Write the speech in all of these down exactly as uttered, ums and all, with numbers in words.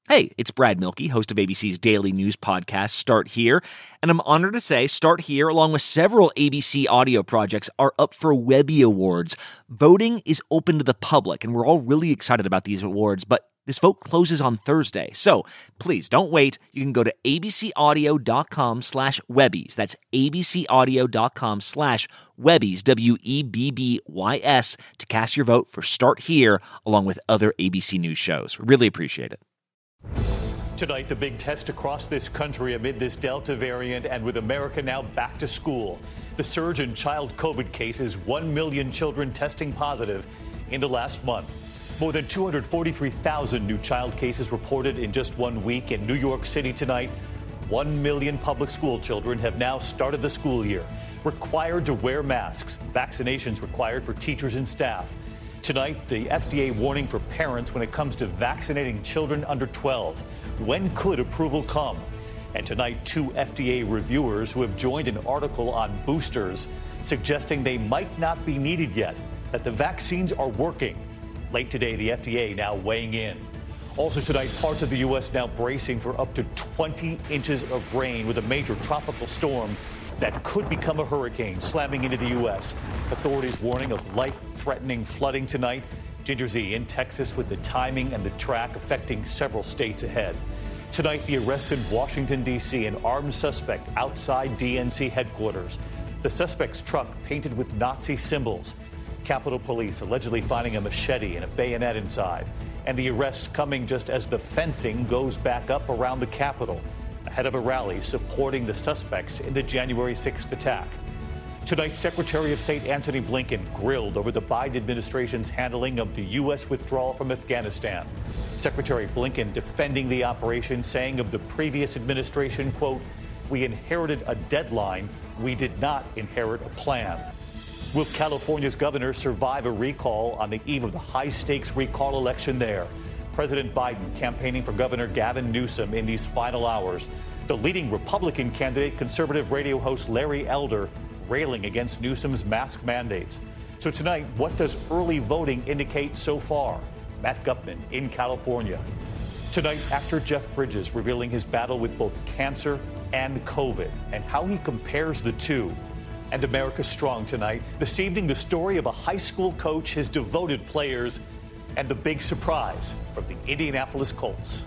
Hey, it's Brad Milkey, host of A B C's daily news podcast, Start Here, and I'm honored to say Start Here, along with several A B C audio projects, are up for Webby Awards. Voting is open to the public, and we're all really excited about these awards, but this vote closes on Thursday. So please don't wait. You can go to abcaudio.com slash Webbies. That's abcaudio.com slash Webbies, W E B B Y S, to cast your vote for Start Here, along with other A B C News shows. We really appreciate it. Tonight, the big test across this country amid this Delta variant, and with America now back to school. The surge in child COVID cases, one million children testing positive in the last month. More than two hundred forty-three thousand new child cases reported in just one week. In New York City tonight, one million public school children have now started the school year, required to wear masks, vaccinations required for teachers and staff. Tonight, the F D A warning for parents when it comes to vaccinating children under twelve. When could approval come? And tonight, two F D A reviewers who have joined an article on boosters suggesting they might not be needed yet, that the vaccines are working. Late today, the F D A now weighing in. Also tonight, parts of the U S now bracing for up to twenty inches of rain with a major tropical storm that could become a hurricane slamming into the U S. Authorities warning of life-threatening flooding tonight. Ginger Z in Texas with the timing and the track affecting several states ahead. Tonight, the arrest in Washington, D C, an armed suspect outside D N C headquarters. The suspect's truck painted with Nazi symbols. Capitol Police allegedly finding a machete and a bayonet inside. And the arrest coming just as the fencing goes back up around the Capitol, ahead of a rally supporting the suspects in the January sixth attack. Tonight, Secretary of State Antony Blinken grilled over the Biden administration's handling of the U S withdrawal from Afghanistan. Secretary Blinken defending the operation, saying of the previous administration, quote, "We inherited a deadline. We did not inherit a plan." Will California's governor survive a recall on the eve of the high-stakes recall election there? President Biden campaigning for Governor Gavin Newsom in these final hours. The leading Republican candidate, conservative radio host Larry Elder, railing against Newsom's mask mandates. So tonight, what does early voting indicate so far? Matt Gupman in California. Tonight, actor Jeff Bridges revealing his battle with both cancer and COVID and how he compares the two. And America Strong tonight. This evening, the story of a high school coach, his devoted players, and the big surprise from the Indianapolis Colts.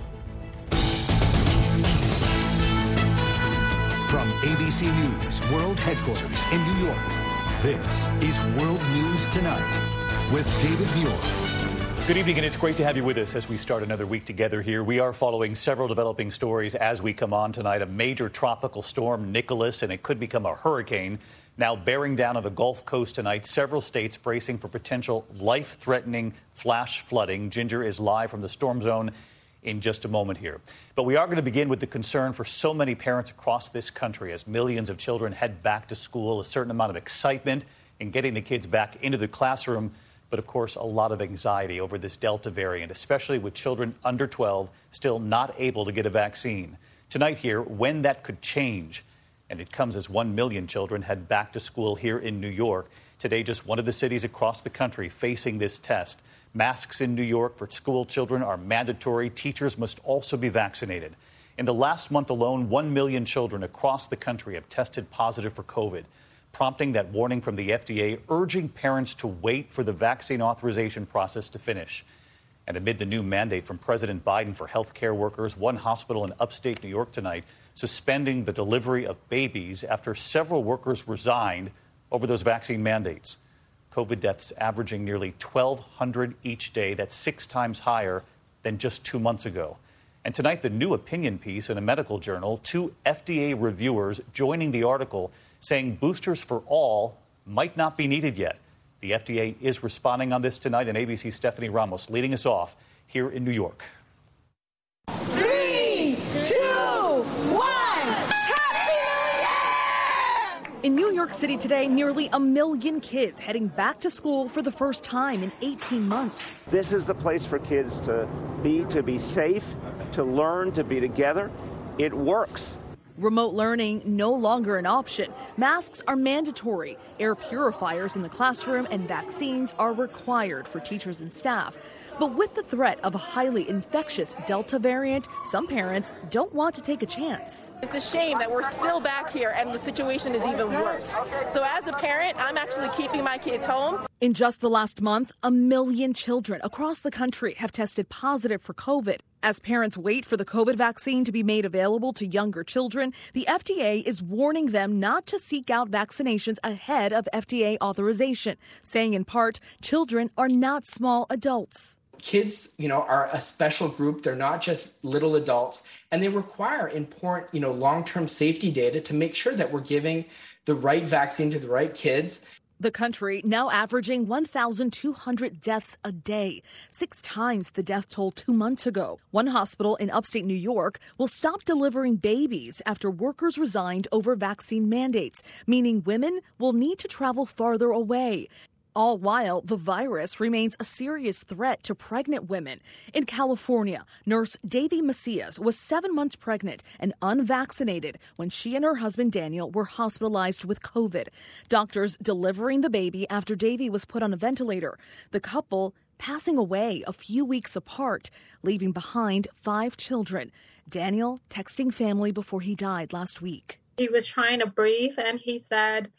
From A B C News World Headquarters in New York, this is World News Tonight with David Muir. Good evening, and it's great to have you with us as we start another week together here. We are following several developing stories as we come on tonight. A major tropical storm, Nicholas, and it could become a hurricane, now bearing down on the Gulf Coast tonight. Several states bracing for potential life-threatening flash flooding. Ginger is live from the storm zone in just a moment here. But we are going to begin with the concern for so many parents across this country as millions of children head back to school. A certain amount of excitement in getting the kids back into the classroom, but of course a lot of anxiety over this Delta variant, especially with children under twelve still not able to get a vaccine. Tonight here, when that could change. And it comes as one million children head back to school here in New York. Today, just one of the cities across the country facing this test. Masks in New York for school children are mandatory. Teachers must also be vaccinated. In the last month alone, one million children across the country have tested positive for COVID, prompting that warning from the F D A urging parents to wait for the vaccine authorization process to finish. And amid the new mandate from President Biden for health care workers, one hospital in upstate New York tonight suspending the delivery of babies after several workers resigned over those vaccine mandates. COVID deaths averaging nearly twelve hundred each day. That's six times higher than just two months ago. And tonight, the new opinion piece in a medical journal, two F D A reviewers joining the article saying boosters for all might not be needed yet. The F D A is responding on this tonight, and A B C's Stephanie Ramos leading us off here in New York. Three, two, one. Happy New Year! In New York City today, nearly a million kids heading back to school for the first time in eighteen months. This is the place for kids to be, to be safe, to learn, to be together. It works. Remote learning no longer an option. Masks are mandatory. Air purifiers in the classroom and vaccines are required for teachers and staff. But with the threat of a highly infectious Delta variant, some parents don't want to take a chance. It's a shame that we're still back here and the situation is even worse. So as a parent, I'm actually keeping my kids home. In just the last month, a million children across the country have tested positive for COVID. As parents wait for the COVID vaccine to be made available to younger children, the F D A is warning them not to seek out vaccinations ahead of F D A authorization, saying in part, children are not small adults. Kids, you know, are a special group. They're not just little adults, and they require important, you know, long-term safety data to make sure that we're giving the right vaccine to the right kids. The country now averaging one thousand two hundred deaths a day, six times the death toll two months ago. One hospital in upstate New York will stop delivering babies after workers resigned over vaccine mandates, meaning women will need to travel farther away. All while the virus remains a serious threat to pregnant women. In California, nurse Davy Macias was seven months pregnant and unvaccinated when she and her husband Daniel were hospitalized with COVID. Doctors delivering the baby after Davy was put on a ventilator. The couple passing away a few weeks apart, leaving behind five children. Daniel texting family before he died last week. He was trying to breathe and he said,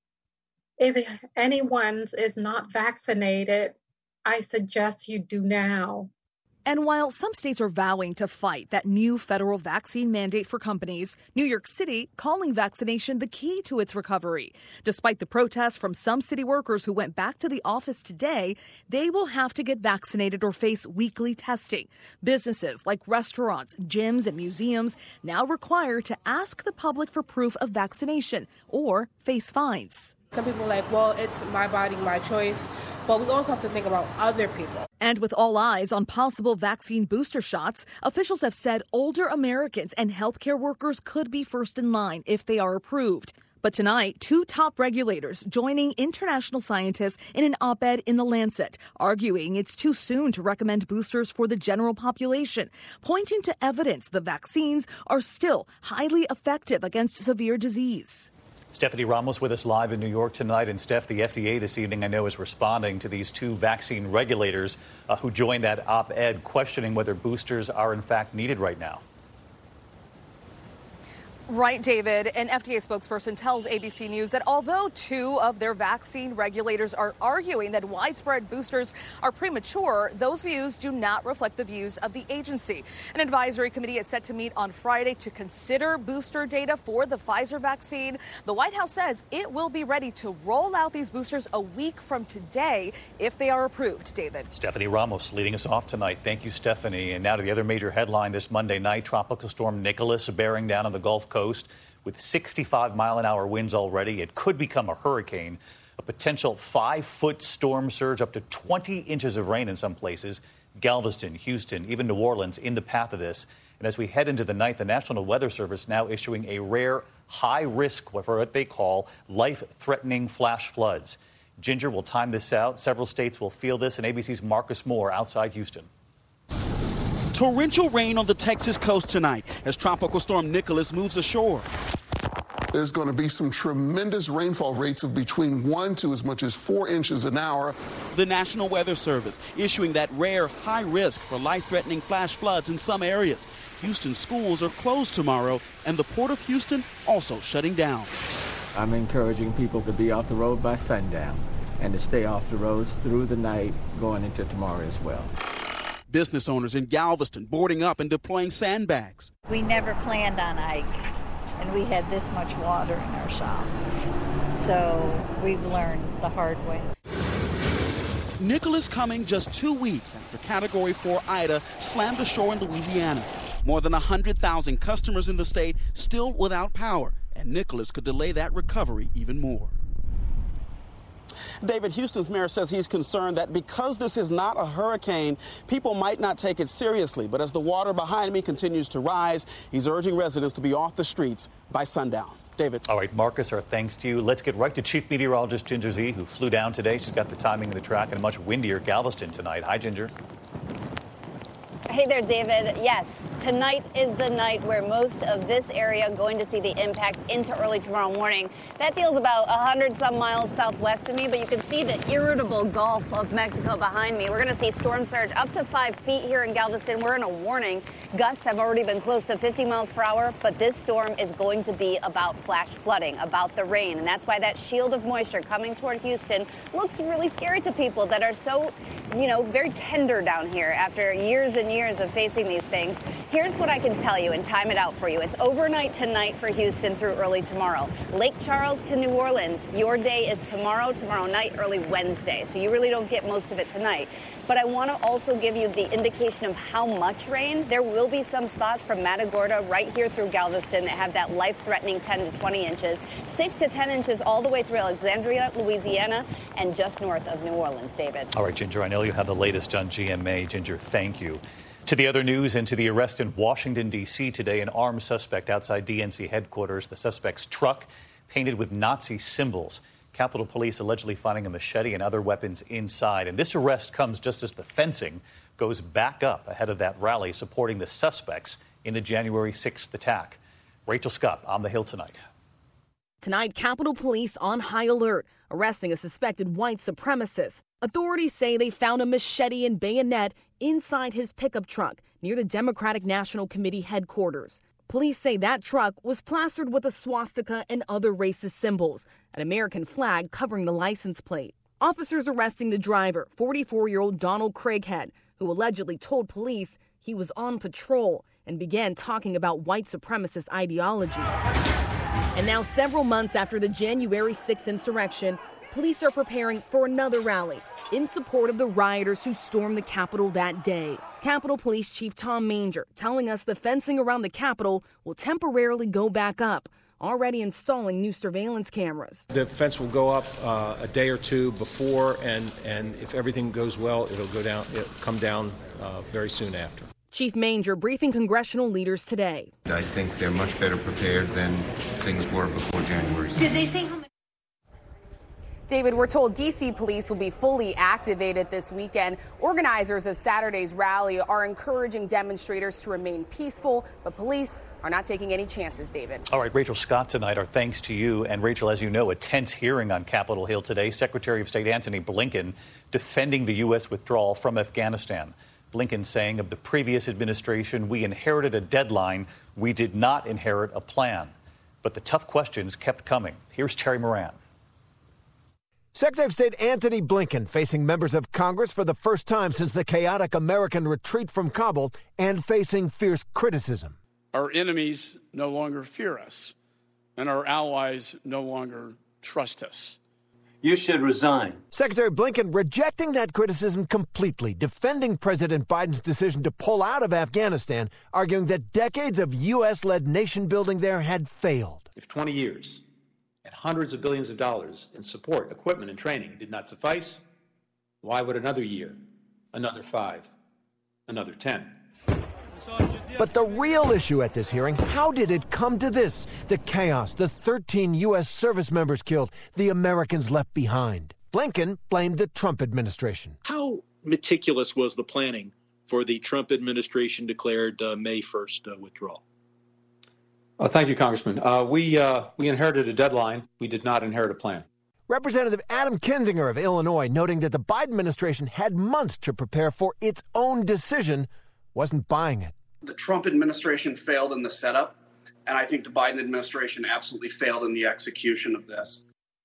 if anyone is not vaccinated, I suggest you do now. And while some states are vowing to fight that new federal vaccine mandate for companies, New York City calling vaccination the key to its recovery. Despite the protests from some city workers who went back to the office today, they will have to get vaccinated or face weekly testing. Businesses like restaurants, gyms, and museums now require to ask the public for proof of vaccination or face fines. Some people are like, well, it's my body, my choice. But we also have to think about other people. And with all eyes on possible vaccine booster shots, officials have said older Americans and healthcare workers could be first in line if they are approved. But tonight, two top regulators joining international scientists in an op-ed in The Lancet, arguing it's too soon to recommend boosters for the general population, pointing to evidence the vaccines are still highly effective against severe disease. Stephanie Ramos with us live in New York tonight. And Steph, the F D A this evening, I know, is responding to these two vaccine regulators uh, who joined that op-ed questioning whether boosters are in fact needed right now. Right, David. An F D A spokesperson tells A B C News that although two of their vaccine regulators are arguing that widespread boosters are premature, those views do not reflect the views of the agency. An advisory committee is set to meet on Friday to consider booster data for the Pfizer vaccine. The White House says it will be ready to roll out these boosters a week from today if they are approved, David. Stephanie Ramos leading us off tonight. Thank you, Stephanie. And now to the other major headline this Monday night. Tropical storm Nicholas bearing down on the Gulf Coast. Coast with sixty-five mile an hour winds already. It could become a hurricane. A potential five foot storm surge, up to twenty inches of rain in some places. Galveston, Houston, even New Orleans in the path of this. And as we head into the night, the National Weather Service now issuing a rare high risk for what they call life threatening flash floods. Ginger will time this out. Several states will feel this, and A B C's Marcus Moore outside Houston. Torrential rain on the Texas coast tonight as Tropical Storm Nicholas moves ashore. There's going to be some tremendous rainfall rates of between one to as much as four inches an hour. The National Weather Service issuing that rare high risk for life-threatening flash floods in some areas. Houston schools are closed tomorrow, and the Port of Houston also shutting down. I'm encouraging people to be off the road by sundown and to stay off the roads through the night going into tomorrow as well. Business owners in Galveston boarding up and deploying sandbags. We never planned on Ike, and we had this much water in our shop. So we've learned the hard way. Nicholas coming just two weeks after Category four Ida slammed ashore in Louisiana. More than one hundred thousand customers in the state still without power, and Nicholas could delay that recovery even more. David, Houston's mayor says he's concerned that because this is not a hurricane, people might not take it seriously. But as the water behind me continues to rise, he's urging residents to be off the streets by sundown. David. All right, Marcus, our thanks to you. Let's get right to Chief Meteorologist Ginger Zee, who flew down today. She's got the timing of the track and a much windier Galveston tonight. Hi, Ginger. Hey there, David. Yes, tonight is the night where most of this area going to see the impact into early tomorrow morning. That deal's about one hundred some miles southwest of me, but you can see the irritable Gulf of Mexico behind me. We're going to see storm surge up to five feet here in Galveston. We're in a warning. Gusts have already been close to fifty miles per hour, but this storm is going to be about flash flooding, about the rain, and that's why that shield of moisture coming toward Houston looks really scary to people that are so, you know, very tender down here after years and years years of facing these things. Here's what I can tell you and time it out for you. It's overnight tonight for Houston through early tomorrow. Lake Charles to New Orleans. Your day is tomorrow, tomorrow night, early Wednesday. So you really don't get most of it tonight. But I want to also give you the indication of how much rain. There will be some spots from Matagorda right here through Galveston that have that life-threatening ten to twenty inches, six to ten inches all the way through Alexandria, Louisiana, and just north of New Orleans, David. All right, Ginger, I know you have the latest on G M A. Ginger, thank you. To the other news and to the arrest in Washington, D C today, an armed suspect outside D N C headquarters. The suspect's truck painted with Nazi symbols. Capitol Police allegedly finding a machete and other weapons inside. And this arrest comes just as the fencing goes back up ahead of that rally supporting the suspects in the January sixth attack. Rachel Scott on the Hill tonight. Tonight, Capitol Police on high alert, arresting a suspected white supremacist. Authorities say they found a machete and bayonet inside his pickup truck near the Democratic National Committee headquarters. Police say that truck was plastered with a swastika and other racist symbols, an American flag covering the license plate. Officers arresting the driver, forty-four-year-old Donald Craighead, who allegedly told police he was on patrol and began talking about white supremacist ideology. And now, several months after the January sixth insurrection, police are preparing for another rally in support of the rioters who stormed the Capitol that day. Capitol Police Chief Tom Manger telling us the fencing around the Capitol will temporarily go back up, already installing new surveillance cameras. The fence will go up uh, a day or two before, and, and if everything goes well, it'll go down. It'll come down uh, very soon after. Chief Manger briefing congressional leaders today. I think they're much better prepared than things were before January sixth. Did they say how much? David, we're told D C police will be fully activated this weekend. Organizers of Saturday's rally are encouraging demonstrators to remain peaceful, but police are not taking any chances, David. All right, Rachel Scott tonight, our thanks to you. And Rachel, as you know, a tense hearing on Capitol Hill today. Secretary of State Antony Blinken defending the U S withdrawal from Afghanistan. Blinken saying of the previous administration, we inherited a deadline. We did not inherit a plan. But the tough questions kept coming. Here's Terry Moran. Secretary of State Antony Blinken facing members of Congress for the first time since the chaotic American retreat from Kabul and facing fierce criticism. Our enemies no longer fear us, and our allies no longer trust us. You should resign. Secretary Blinken rejecting that criticism completely, defending President Biden's decision to pull out of Afghanistan, arguing that decades of U S-led nation building there had failed. If twenty years and hundreds of billions of dollars in support, equipment, and training did not suffice, why would another year, another five, another ten? But the real issue at this hearing, how did it come to this? The chaos, the thirteen U S service members killed, the Americans left behind. Blinken blamed the Trump administration. How meticulous was the planning for the Trump administration declared uh, May first uh, withdrawal? Oh, thank you, Congressman. Uh, we, uh, we inherited a deadline. We did not inherit a plan. Representative Adam Kinzinger of Illinois noting that the Biden administration had months to prepare for its own decision, wasn't buying it. The Trump administration failed in the setup, and I think the Biden administration absolutely failed in the execution of this.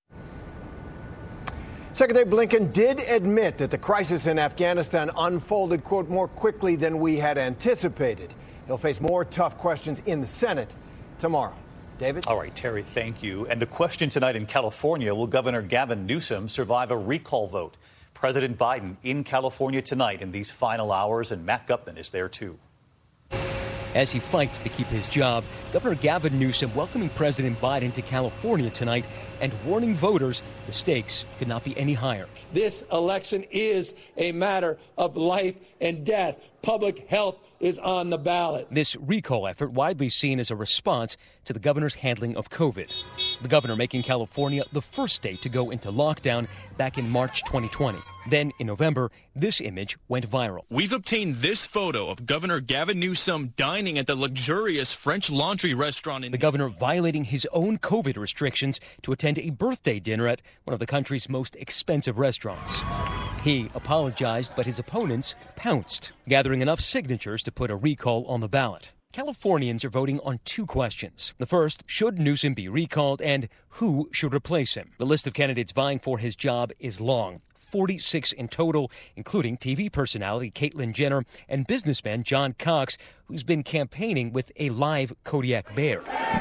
Secretary Blinken did admit that the crisis in Afghanistan unfolded, quote, more quickly than we had anticipated. He'll face more tough questions in the Senate tomorrow. David? All right, Terry, thank you. And the question tonight in California, will Governor Gavin Newsom survive a recall vote? President Biden in California tonight in these final hours, and Matt Gutman is there, too. As he fights to keep his job, Governor Gavin Newsom welcoming President Biden to California tonight and warning voters the stakes could not be any higher. This election is a matter of life and death. Public health is on the ballot. This recall effort widely seen as a response to the governor's handling of COVID. The governor making California the first state to go into lockdown back in March twenty twenty. Then, in November, this image went viral. We've obtained this photo of Governor Gavin Newsom dining at the luxurious French Laundry restaurant in... The governor violating his own COVID restrictions to attend a birthday dinner at one of the country's most expensive restaurants. He apologized, but his opponents pounced, gathering enough signatures to put a recall on the ballot. Californians are voting on two questions. The first, should Newsom be recalled, and who should replace him? The list of candidates vying for his job is long. forty-six in total, including T V personality Caitlyn Jenner and businessman John Cox, who's been campaigning with a live Kodiak bear.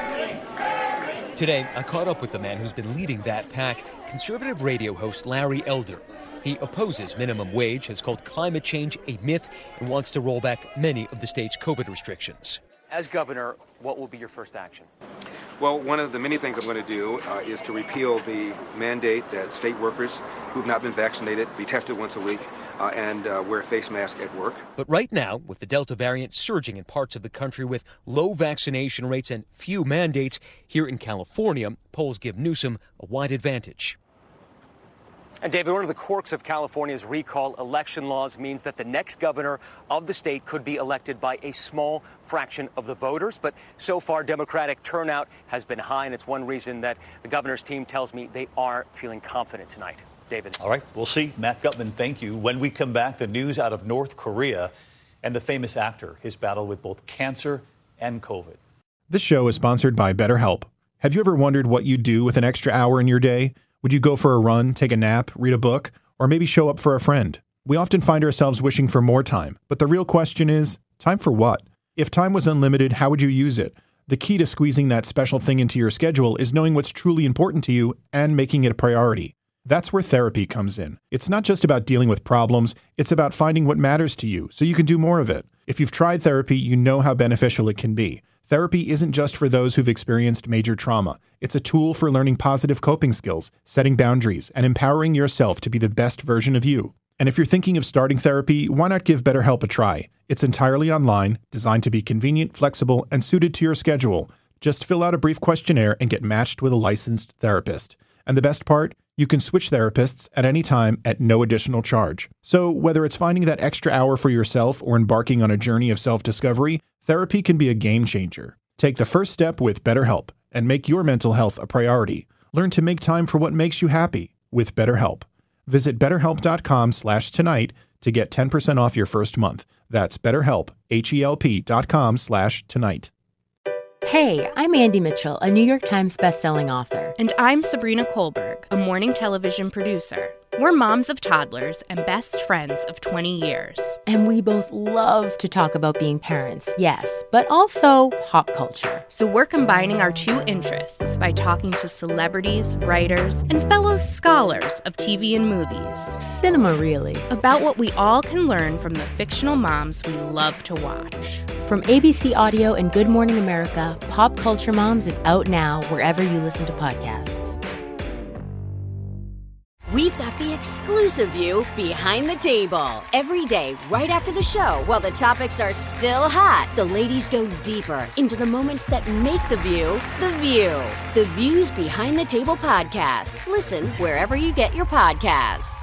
Today, I caught up with the man who's been leading that pack, conservative radio host Larry Elder. He opposes minimum wage, has called climate change a myth, and wants to roll back many of the state's COVID restrictions. As governor, what will be your first action? Well, one of the many things I'm going to do uh, is to repeal the mandate that state workers who've not been vaccinated be tested once a week uh, and uh, wear a face mask at work. But right now, with the Delta variant surging in parts of the country with low vaccination rates and few mandates, here in California, polls give Newsom a wide advantage. And David, one of the quirks of California's recall election laws means that the next governor of the state could be elected by a small fraction of the voters. But so far, Democratic turnout has been high, and it's one reason that the governor's team tells me they are feeling confident tonight. David. All right, we'll see. Matt Gutman, thank you. When we come back, the news out of North Korea and the famous actor, his battle with both cancer and COVID. This show is sponsored by BetterHelp. Have you ever wondered what you'd do with an extra hour in your day? Would you go for a run, take a nap, read a book, or maybe show up for a friend? We often find ourselves wishing for more time, but the real question is, time for what? If time was unlimited, how would you use it? The key to squeezing that special thing into your schedule is knowing what's truly important to you and making it a priority. That's where therapy comes in. It's not just about dealing with problems, it's about finding what matters to you so you can do more of it. If you've tried therapy, you know how beneficial it can be. Therapy isn't just for those who've experienced major trauma. It's a tool for learning positive coping skills, setting boundaries, and empowering yourself to be the best version of you. And if you're thinking of starting therapy, why not give BetterHelp a try? It's entirely online, designed to be convenient, flexible, and suited to your schedule. Just fill out a brief questionnaire and get matched with a licensed therapist. And the best part? You can switch therapists at any time at no additional charge. So whether it's finding that extra hour for yourself or embarking on a journey of self-discovery, therapy can be a game changer. Take the first step with BetterHelp and make your mental health a priority. Learn to make time for what makes you happy with BetterHelp. Visit betterhelp.com slash tonight to get ten percent off your first month. That's BetterHelp, H-E-L-P dot com slash tonight. Hey, I'm Andy Mitchell, a New York Times bestselling author. And I'm Sabrina Kohlberg, a morning television producer. We're moms of toddlers and best friends of twenty years. And we both love to talk about being parents, yes, but also pop culture. So we're combining our two interests by talking to celebrities, writers, and fellow scholars of T V and movies. Cinema, really. About what we all can learn from the fictional moms we love to watch. From A B C Audio and Good Morning America, Pop Culture Moms is out now wherever you listen to podcasts. We've got the exclusive view behind the table. Every day, right after the show, while the topics are still hot, the ladies go deeper into the moments that make the view the view. The Views Behind the Table podcast. Listen wherever you get your podcasts.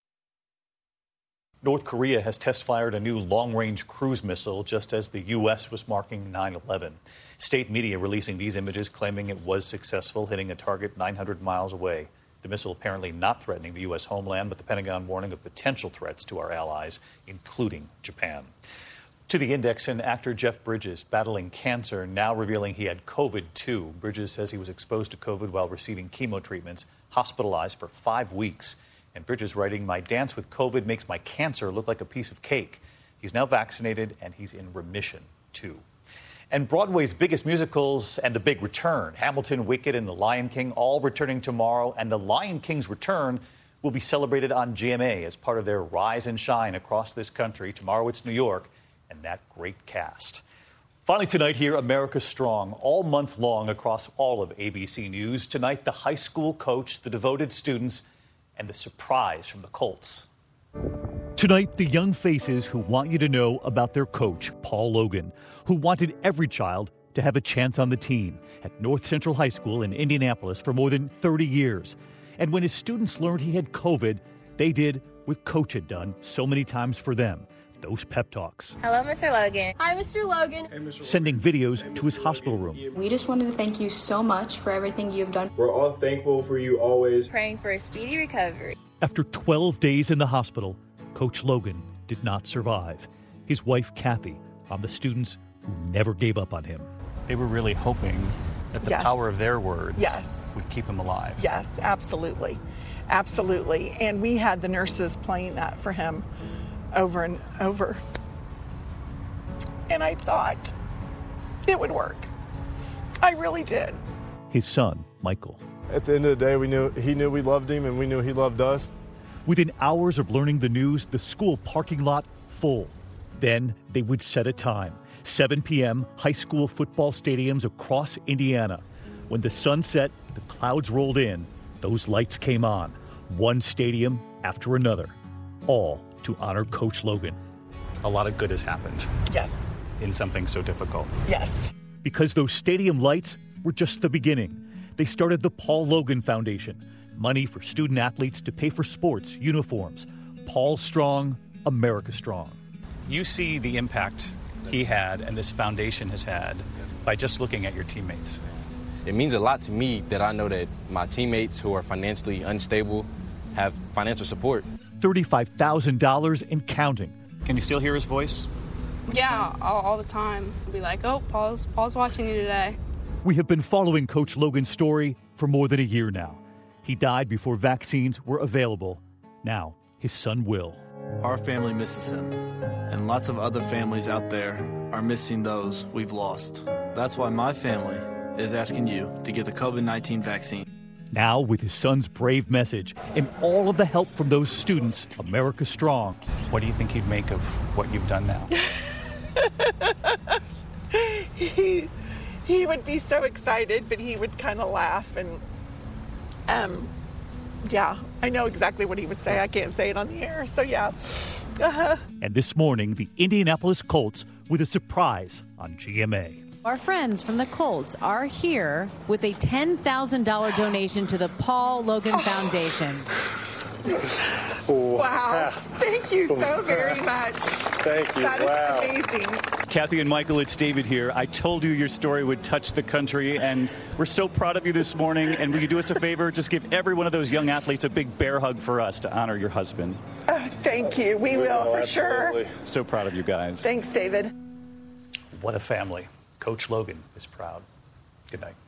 North Korea has test-fired a new long-range cruise missile just as the U S was marking nine eleven. State media releasing these images claiming it was successful, hitting a target nine hundred miles away. The missile apparently not threatening the U S homeland, but the Pentagon warning of potential threats to our allies, including Japan. To the Index, and actor Jeff Bridges, battling cancer, now revealing he had COVID too. Bridges says he was exposed to COVID while receiving chemo treatments, hospitalized for five weeks. And Bridges writing, "My dance with COVID makes my cancer look like a piece of cake." He's now vaccinated and he's in remission too. And Broadway's biggest musicals and The Big Return, Hamilton, Wicked, and The Lion King, all returning tomorrow. And The Lion King's return will be celebrated on G M A as part of their rise and shine across this country. Tomorrow it's New York, and that great cast. Finally tonight here, America Strong, all month long across all of A B C News. Tonight, the high school coach, the devoted students, and the surprise from the Colts. Tonight, the young faces who want you to know about their coach, Paul Logan, who wanted every child to have a chance on the team at North Central High School in Indianapolis for more than thirty years. And when his students learned he had COVID, they did what Coach had done so many times for them, those pep talks. Hello, Mister Logan. Hi, Mister Logan. Hey, Mister Sending videos to his hospital room. We just wanted to thank you so much for everything you have done. We're all thankful for you always. Praying for a speedy recovery. After twelve days in the hospital, Coach Logan did not survive. His wife, Kathy, on the students who never gave up on him. They were really hoping that the yes. power of their words yes. would keep him alive. Yes, absolutely. Absolutely. And we had the nurses playing that for him over and over. And I thought it would work. I really did. His son, Michael. At the end of the day, we knew he knew we loved him and we knew he loved us. Within hours of learning the news, the school parking lot full. Then they would set a time. seven p.m., high school football stadiums across Indiana. When the sun set, the clouds rolled in. Those lights came on, one stadium after another, all to honor Coach Logan. A lot of good has happened. Yes. In something so difficult. Yes. Because those stadium lights were just the beginning. They started the Paul Logan Foundation, money for student athletes to pay for sports, uniforms. Paul Strong, America Strong. You see the impact he had and this foundation has had by just looking at your teammates. It means a lot to me that I know that my teammates who are financially unstable have financial support. thirty-five thousand dollars and counting. Can you still hear his voice? Yeah, all, all the time. I'll be like, oh, Paul's, Paul's watching you today. We have been following Coach Logan's story for more than a year now. He died before vaccines were available. Now, his son will. Our family misses him, and lots of other families out there are missing those we've lost. That's why my family is asking you to get the COVID nineteen vaccine. Now, with his son's brave message and all of the help from those students, America Strong. What do you think he'd make of what you've done now? he, he would be so excited, but he would kind of laugh and, um, yeah, I know exactly what he would say. I can't say it on the air, so yeah. Uh-huh. And this morning, the Indianapolis Colts with a surprise on G M A. Our friends from the Colts are here with a ten thousand dollars donation to the Paul Logan Foundation. Wow. Thank you so very much. Thank you. That wow. is amazing. Kathy and Michael, it's David here. I told you your story would touch the country, and we're so proud of you this morning. And will you do us a favor? Just give every one of those young athletes a big bear hug for us to honor your husband. Uh, thank you. We, we will, will, for absolutely. Sure. So proud of you guys. Thanks, David. What a family. Coach Logan is proud. Good night.